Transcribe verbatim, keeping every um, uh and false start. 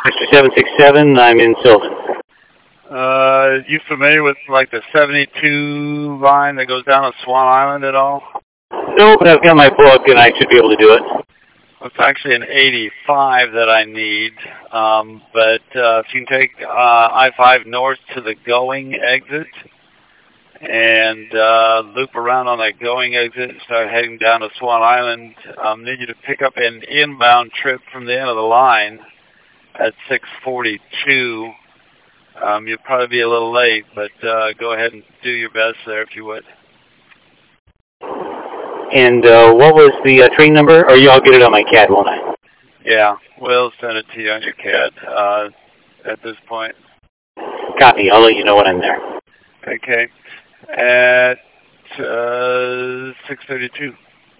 seven six seven, I'm in Sylvan. Uh, you familiar with like the seventy-two line that goes down to Swan Island at all? No, but I've got my book and I should be able to do it. It's actually an eighty-five that I need, um, but uh, if you can take uh, I five north to the going exit and uh, loop around on that going exit and start heading down to Swan Island, um, need you to pick up an inbound trip from the end of the line at six forty-two. Um, you'll probably be a little late, but uh, go ahead and do your best there if you would. And uh, what was the uh, train number? Or you, I'll get it on my C A D, won't I? Yeah, we'll send it to you on your C A D uh, at this point. Copy. I'll let you know when I'm there. Okay. At uh, six thirty-two.